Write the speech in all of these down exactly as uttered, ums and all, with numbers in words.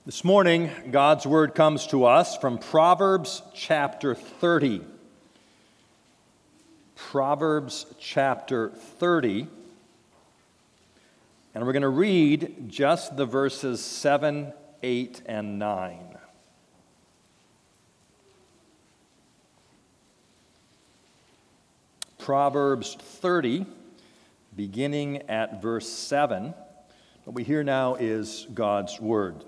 This morning, God's Word comes to us from Proverbs chapter thirty. Proverbs chapter thirty. And we're going to read just the verses seven, eight, and nine. Proverbs thirty, beginning at verse seven. What we hear now is God's Word.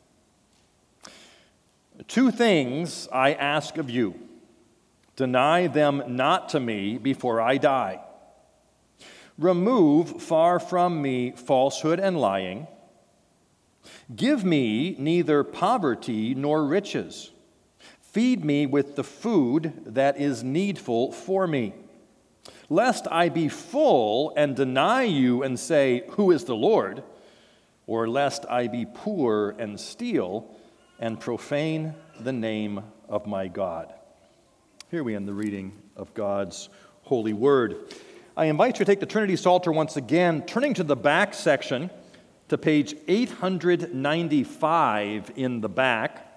Two things I ask of you. Deny them not to me before I die. Remove far from me falsehood and lying. Give me neither poverty nor riches. Feed me with the food that is needful for me. Lest I be full and deny you and say, "Who is the Lord?" Or lest I be poor and steal and profane the name of my God. Here we end the reading of God's holy word. I invite you to take the Trinity Psalter once again, turning to the back section to page eight ninety-five in the back.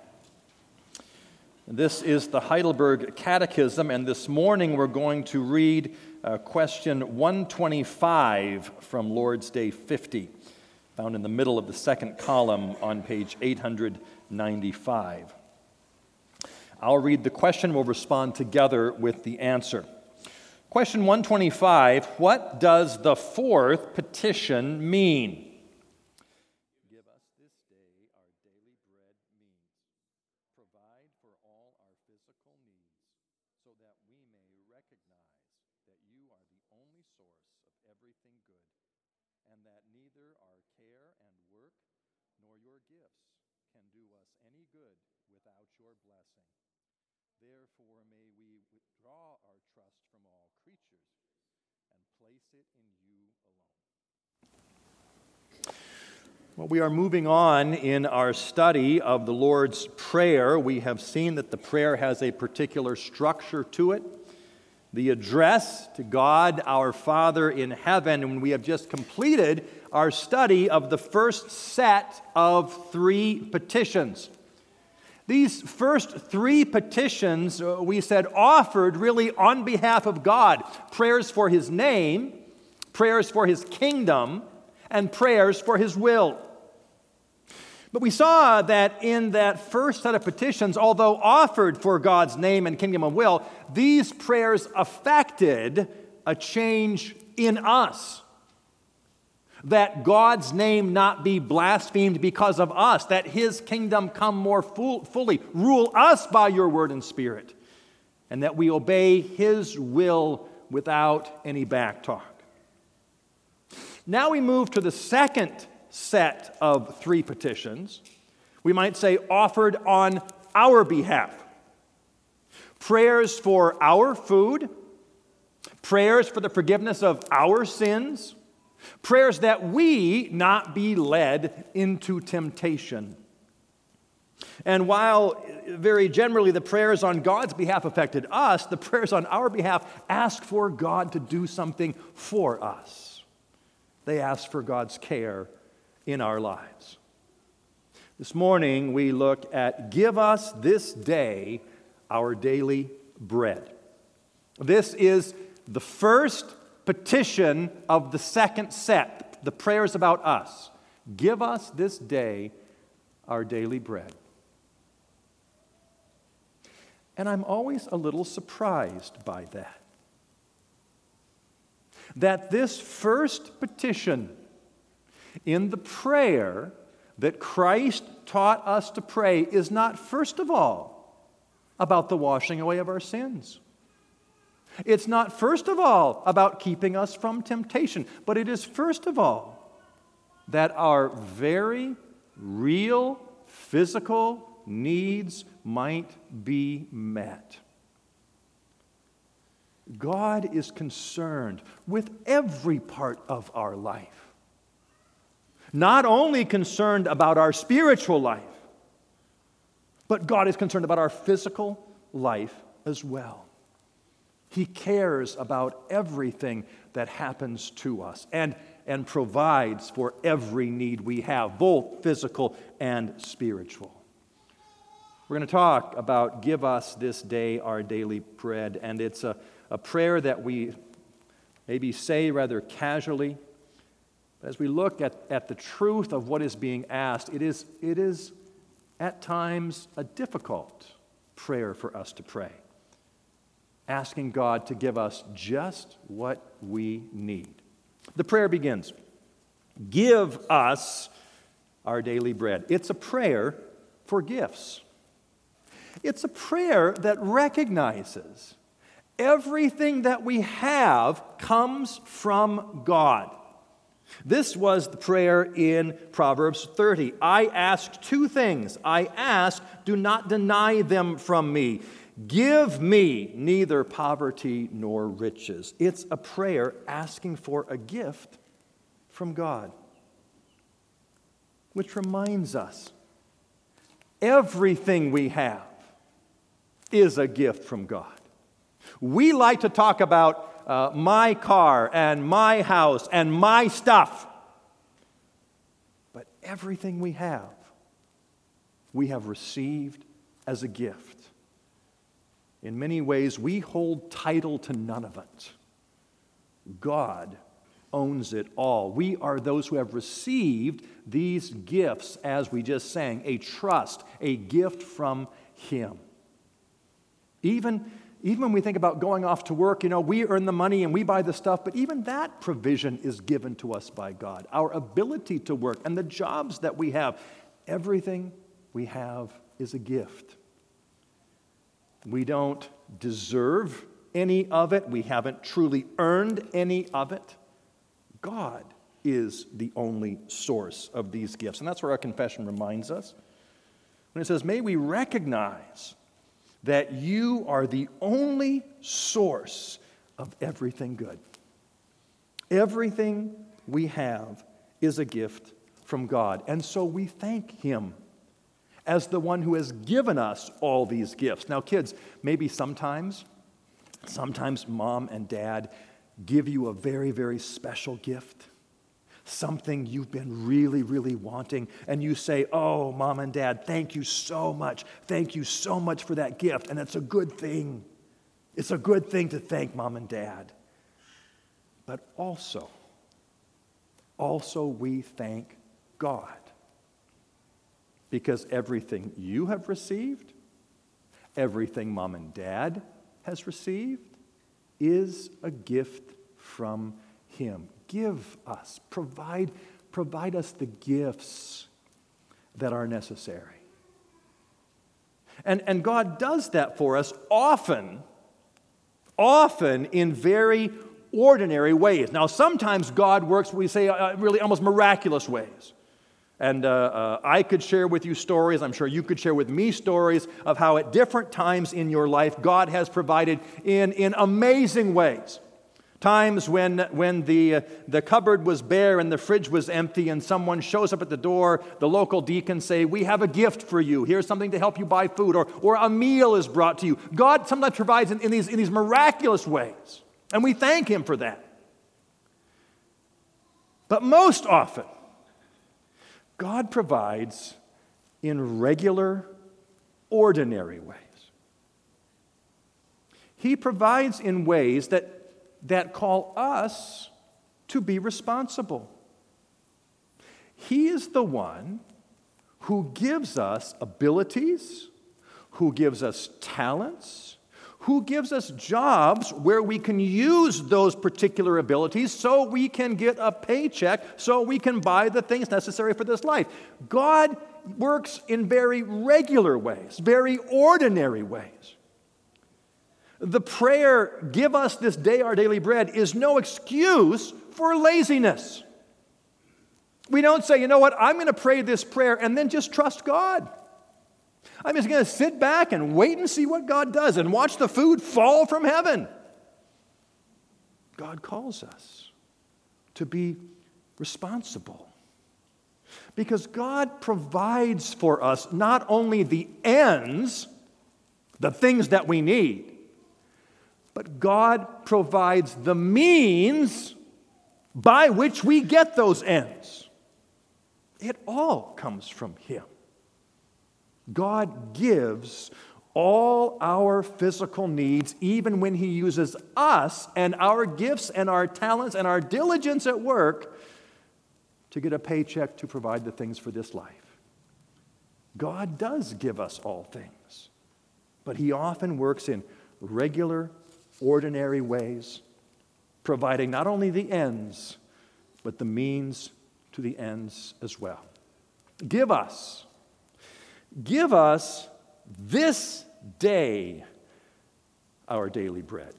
This is the Heidelberg Catechism, and this morning we're going to read uh, question one twenty-five from Lord's Day fifty, found in the middle of the second column on page eight ninety-five. I'll read the question, we'll respond together with the answer. Question one twenty-five, what does the fourth petition mean? Give us this day our daily bread means. Provide for all our physical needs so that we may recognize that you are the only source of everything good, and that neither our care and work nor your gifts can do us any good without your blessing. Therefore, may we withdraw our trust from all creatures and place it in you alone. Well, we are moving on in our study of the Lord's Prayer. We have seen that the prayer has a particular structure to it. The address to God, our Father in heaven, and we have just completed our study of the first set of three petitions. These first three petitions, uh, we said, offered really on behalf of God. Prayers for His name, prayers for His kingdom, and prayers for His will. But we saw that in that first set of petitions, although offered for God's name and kingdom and will, these prayers affected a change in us. That God's name not be blasphemed because of us, that His kingdom come more full, fully, rule us by your word and spirit, and that we obey His will without any backtalk. Now we move to the second set of three petitions, we might say offered on our behalf. Prayers for our food, prayers for the forgiveness of our sins, prayers that we not be led into temptation. And while very generally the prayers on God's behalf affected us, the prayers on our behalf ask for God to do something for us. They ask for God's care in our lives. This morning we look at give us this day our daily bread. This is the first petition of the second set, the prayers about us. Give us this day our daily bread. And I'm always a little surprised by that. That this first petition in the prayer that Christ taught us to pray is not, first of all, about the washing away of our sins. It's not, first of all, about keeping us from temptation, but it is, first of all, that our very real physical needs might be met. God is concerned with every part of our life. Not only concerned about our spiritual life, but God is concerned about our physical life as well. He cares about everything that happens to us. And and provides for every need we have, both physical and spiritual. We're going to talk about give us this day our daily bread, and it's a, a prayer that we maybe say rather casually. But as we look at, at the truth of what is being asked, it is, it is at times a difficult prayer for us to pray, asking God to give us just what we need. The prayer begins, give us our daily bread. It's a prayer for gifts. It's a prayer that recognizes everything that we have comes from God. This was the prayer in Proverbs thirty. I ask two things. I ask, do not deny them from me. Give me neither poverty nor riches. It's a prayer asking for a gift from God. Which reminds us, everything we have is a gift from God. We like to talk about uh, my car and my house and my stuff. But everything we have, we have received as a gift. In many ways, we hold title to none of it. God owns it all. We are those who have received these gifts, as we just sang, a trust, a gift from Him. Even, even when we think about going off to work, you know, we earn the money and we buy the stuff, but even that provision is given to us by God. Our ability to work and the jobs that we have, everything we have is a gift. We don't deserve any of it. We haven't truly earned any of it. God is the only source of these gifts. And that's where our confession reminds us. When it says, may we recognize that you are the only source of everything good. Everything we have is a gift from God. And so we thank Him as the one who has given us all these gifts. Now, kids, maybe sometimes, sometimes mom and dad give you a very, very special gift, something you've been really, really wanting, and you say, oh, mom and dad, thank you so much. Thank you so much for that gift, and it's a good thing. It's a good thing to thank mom and dad. But also, also we thank God. Because everything you have received, everything mom and dad has received, is a gift from Him. Give us, provide, provide us the gifts that are necessary. And, and God does that for us often, often in very ordinary ways. Now, sometimes God works, we say, uh, really almost miraculous ways. And uh, uh, I could share with you stories, I'm sure you could share with me stories of how at different times in your life God has provided in, in amazing ways. Times when, when the, uh, the cupboard was bare and the fridge was empty and someone shows up at the door, the local deacons say, we have a gift for you. Here's something to help you buy food. Or, or a meal is brought to you. God sometimes provides in, in, these, in these miraculous ways. And we thank Him for that. But most often, God provides in regular, ordinary ways. He provides in ways that, that call us to be responsible. He is the one who gives us abilities, who gives us talents, who gives us jobs where we can use those particular abilities so we can get a paycheck, so we can buy the things necessary for this life. God works in very regular ways, very ordinary ways. The prayer, give us this day our daily bread, is no excuse for laziness. We don't say, you know what, I'm going to pray this prayer and then just trust God. I'm just going to sit back and wait and see what God does and watch the food fall from heaven. God calls us to be responsible because God provides for us not only the ends, the things that we need, but God provides the means by which we get those ends. It all comes from Him. God gives all our physical needs, even when He uses us and our gifts and our talents and our diligence at work to get a paycheck to provide the things for this life. God does give us all things, but He often works in regular, ordinary ways, providing not only the ends, but the means to the ends as well. Give us, give us this day our daily bread.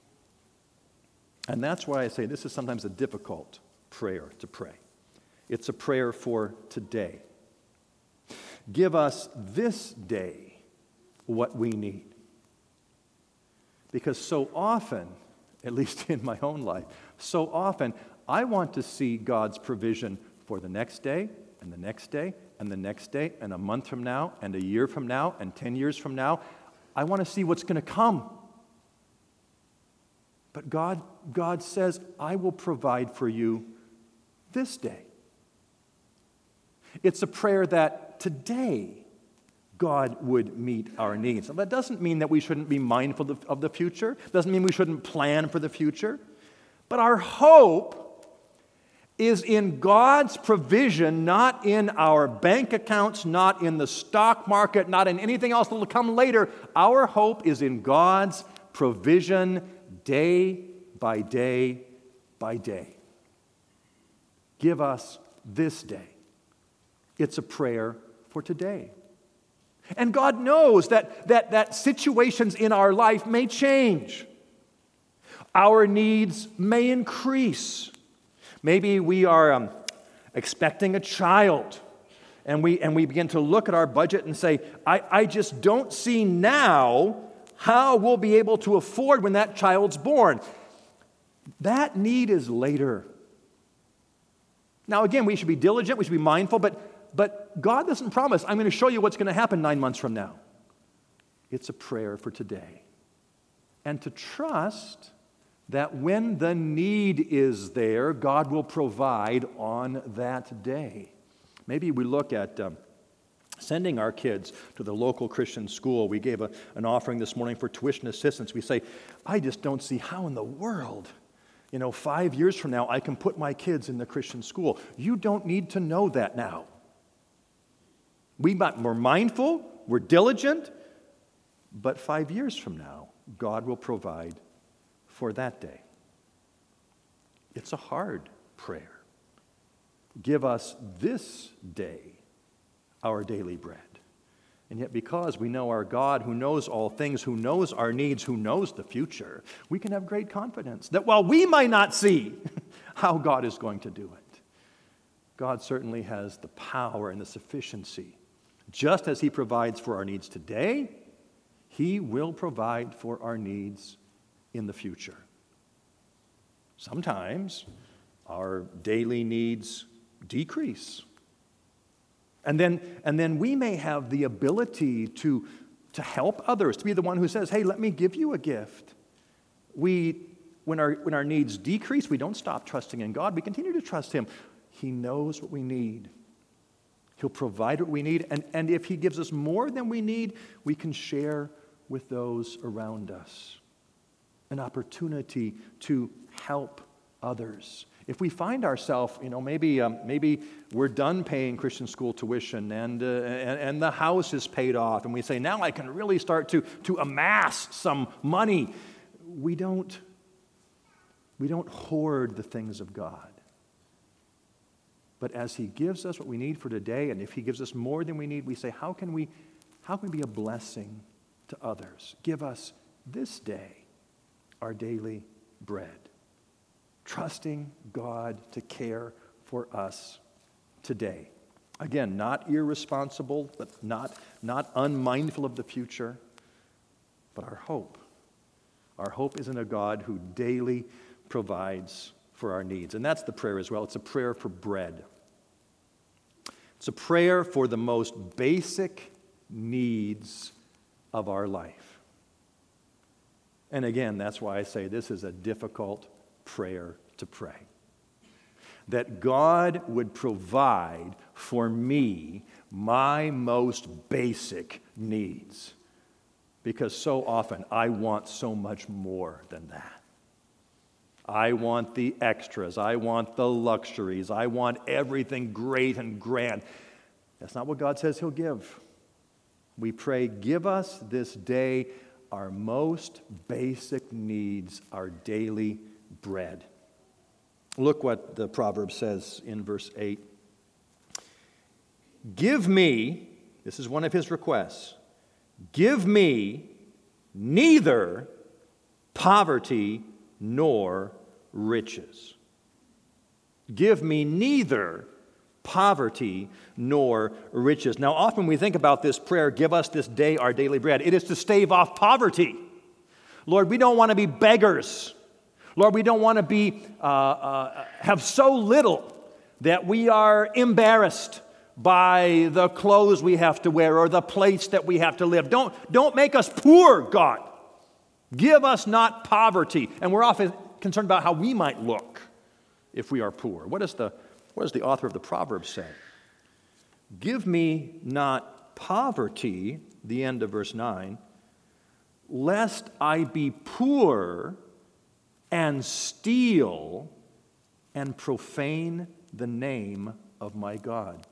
And that's why I say this is sometimes a difficult prayer to pray. It's a prayer for today. Give us this day what we need. Because so often, at least in my own life, so often I want to see God's provision for the next day, and the next day, and the next day, and a month from now, and a year from now, and ten years from now. I want to see what's going to come. But God, God says, I will provide for you this day. It's a prayer that today God would meet our needs. Now, that doesn't mean that we shouldn't be mindful of, of the future. It doesn't mean we shouldn't plan for the future. But our hope is in God's provision, not in our bank accounts, not in the stock market, not in anything else that will come later. Our hope is in God's provision day by day by day. Give us this day. It's a prayer for today. And God knows that, that, that situations in our life may change. Our needs may increase. Maybe we are um, expecting a child, and we, and we begin to look at our budget and say, I, I just don't see now how we'll be able to afford when that child's born. That need is later. Now, again, we should be diligent, we should be mindful, but, but God doesn't promise, I'm going to show you what's going to happen nine months from now. It's a prayer for today. And to trust that when the need is there, God will provide on that day. Maybe we look at um, sending our kids to the local Christian school. We gave a, an offering this morning for tuition assistance. We say, I just don't see how in the world, you know, five years from now, I can put my kids in the Christian school. You don't need to know that now. We, we're mindful, we're diligent, but five years from now, God will provide for that day. It's a hard prayer. Give us this day our daily bread. And yet, because we know our God who knows all things, who knows our needs, who knows the future, we can have great confidence that while we might not see how God is going to do it, God certainly has the power and the sufficiency. Just as He provides for our needs today, He will provide for our needs in the future. Sometimes our daily needs decrease. And then, and then we may have the ability to, to help others, to be the one who says, hey, let me give you a gift. We, when our, when our needs decrease, we don't stop trusting in God. We continue to trust Him. He knows what we need. He'll provide what we need. And, and if He gives us more than we need, we can share with those around us. An opportunity to help others. If we find ourselves, you know, maybe um, maybe we're done paying Christian school tuition and, uh, and and the house is paid off, and we say, now I can really start to to amass some money. We don't we don't hoard the things of God. But as He gives us what we need for today, and if He gives us more than we need, we say, how can we how can we be a blessing to others? Give us this day our daily bread, trusting God to care for us today. Again, not irresponsible, but not, not unmindful of the future, but our hope. Our hope is in a God who daily provides for our needs. And that's the prayer as well. It's a prayer for bread. It's a prayer for the most basic needs of our life. And again, that's why I say this is a difficult prayer to pray. that God would provide for me my most basic needs. Because so often I want so much more than that. I want the extras. I want the luxuries. I want everything great and grand. That's not what God says He'll give. We pray, give us this day our most basic needs, our daily bread. Look what the proverb says in verse eight. Give me, this is one of his requests, give me neither poverty nor riches. Give me neither poverty nor riches. Now, often we think about this prayer, give us this day our daily bread. It is to stave off poverty. Lord, we don't want to be beggars. Lord, we don't want to be uh, uh, have so little that we are embarrassed by the clothes we have to wear or the place that we have to live. Don't, don't make us poor, God. Give us not poverty. And we're often concerned about how we might look if we are poor. What is the, what does the author of the Proverbs say? Give me not poverty, the end of verse nine, lest I be poor and steal and profane the name of my God.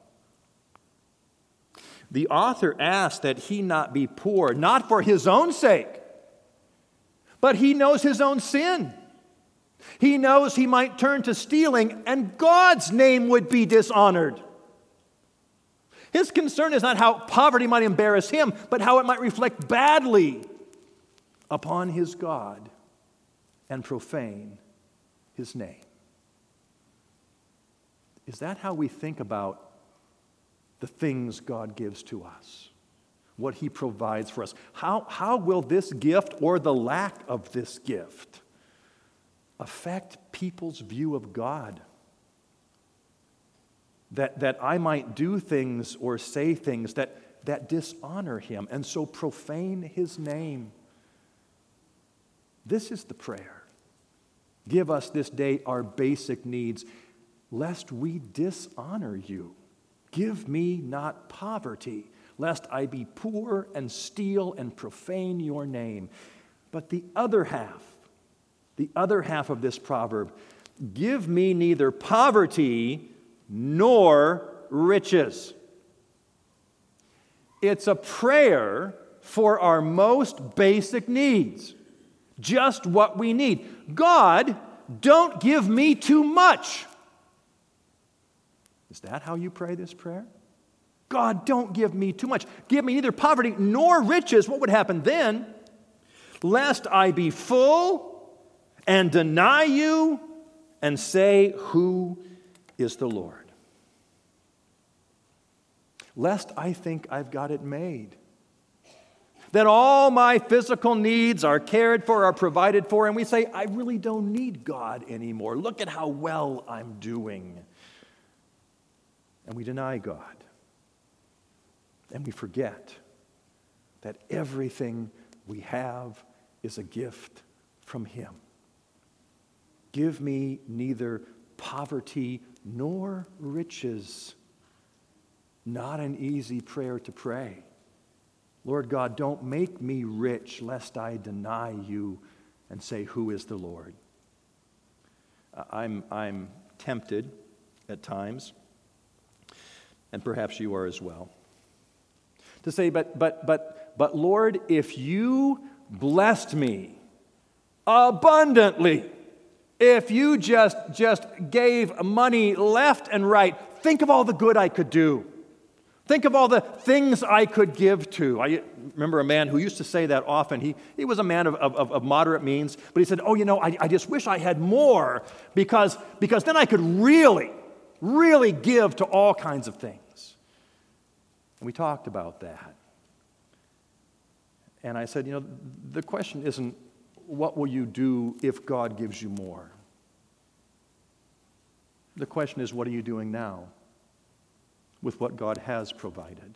The author asks that he not be poor, not for his own sake, but he knows his own sin. He knows he might turn to stealing and God's name would be dishonored. His concern is not how poverty might embarrass him, but how it might reflect badly upon his God and profane his name. Is that how we think about the things God gives to us? What He provides for us? How, how will this gift or the lack of this gift affect people's view of God? That, that I might do things or say things that, that dishonor Him and so profane His name. This is the prayer. Give us this day our basic needs, lest we dishonor you. Give me not poverty, lest I be poor and steal and profane your name. But the other half, the other half of this proverb, give me neither poverty nor riches. It's a prayer for our most basic needs, just what we need. God, don't give me too much. Is that how you pray this prayer? God, don't give me too much. Give me neither poverty nor riches. What would happen then? Lest I be full and deny you and say, who is the Lord? Lest I think I've got it made. That all my physical needs are cared for, are provided for, and we say, I really don't need God anymore. Look at how well I'm doing. And we deny God. And we forget that everything we have is a gift from Him. Give me neither poverty nor riches. Not an easy prayer to pray. Lord God, don't make me rich lest I deny you and say, who is the Lord? I'm, I'm tempted at times, and perhaps you are as well, to say, but, but, but, but Lord, if you blessed me abundantly, if you just, just gave money left and right, think of all the good I could do. Think of all the things I could give to. I remember a man who used to say that often. He, he was a man of, of, of moderate means, but he said, oh, you know, I, I just wish I had more because, because then I could really, really give to all kinds of things. And we talked about that. And I said, you know, the question isn't, what will you do if God gives you more? The question is, what are you doing now with what God has provided?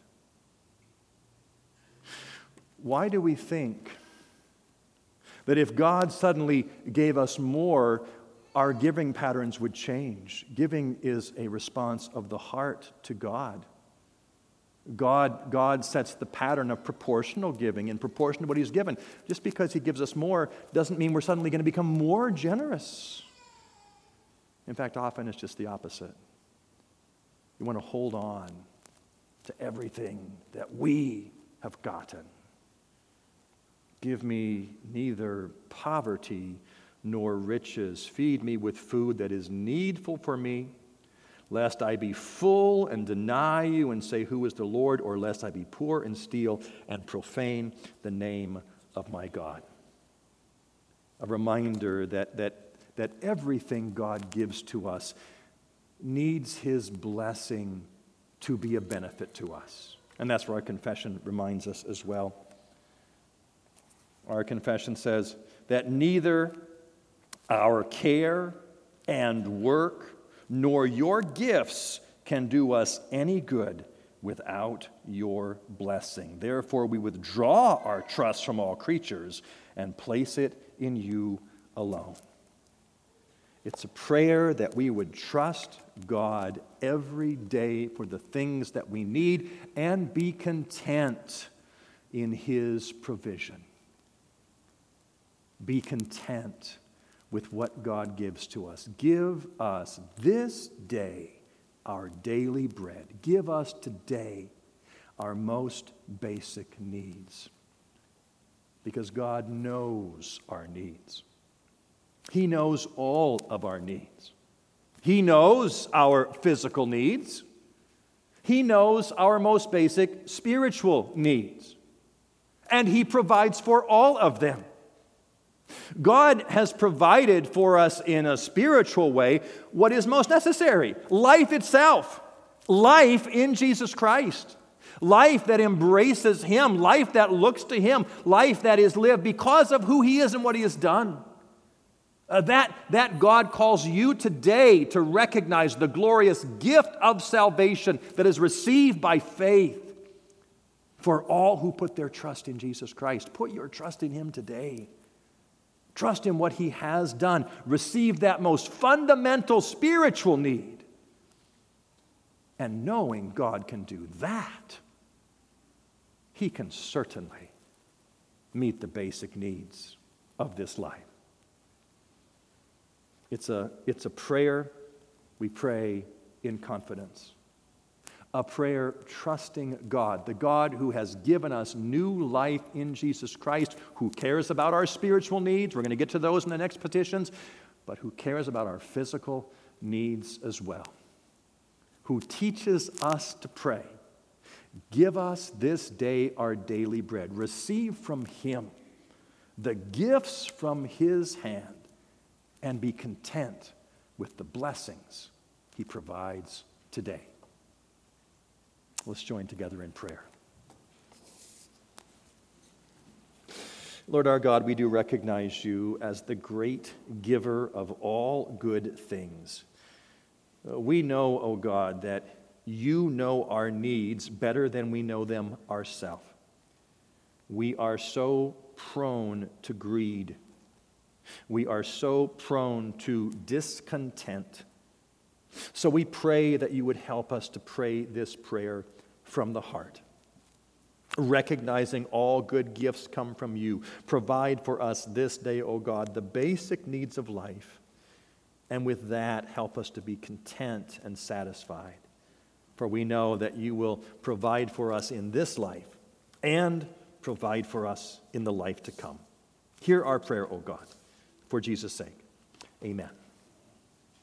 Why do we think that if God suddenly gave us more, our giving patterns would change. Giving is a response of the heart to God. God, God sets the pattern of proportional giving in proportion to what he's given. Just because he gives us more doesn't mean we're suddenly going to become more generous. In fact, often it's just the opposite. You want to hold on to everything that we have gotten. Give me neither poverty nor riches. Feed me with food that is needful for me, lest I be full and deny you and say, who is the Lord? Or lest I be poor and steal and profane the name of my God. A reminder that, that, that everything God gives to us needs his blessing to be a benefit to us. And that's where our confession reminds us as well. Our confession says that neither our care and work nor your gifts can do us any good without your blessing. Therefore, we withdraw our trust from all creatures and place it in you alone. It's a prayer that we would trust God every day for the things that we need and be content in his provision. Be content with what God gives to us. Give us this day our daily bread. Give us today our most basic needs. Because God knows our needs. He knows all of our needs. He knows our physical needs. He knows our most basic spiritual needs. And he provides for all of them. God has provided for us in a spiritual way what is most necessary. Life itself. Life in Jesus Christ. Life that embraces him. Life that looks to him. Life that is lived because of who he is and what he has done. Uh, that, that God calls you today to recognize the glorious gift of salvation that is received by faith for all who put their trust in Jesus Christ. Put your trust in him today. Trust in what he has done. Receive that most fundamental spiritual need. And knowing God can do that, he can certainly meet the basic needs of this life. It's a, it's a prayer we pray in confidence. A prayer trusting God, the God who has given us new life in Jesus Christ, who cares about our spiritual needs. We're going to get to those in the next petitions, but who cares about our physical needs as well. Who teaches us to pray. Give us this day our daily bread. Receive from him the gifts from his hand. And be content with the blessings he provides today. Let's join together in prayer. Lord our God, we do recognize you as the great giver of all good things. We know, O God, that you know our needs better than we know them ourselves. We are so prone to greed. We are so prone to discontent. So we pray that you would help us to pray this prayer from the heart. Recognizing all good gifts come from you. Provide for us this day, O God, the basic needs of life. And with that, help us to be content and satisfied. For we know that you will provide for us in this life and provide for us in the life to come. Hear our prayer, O God. For Jesus' sake, amen.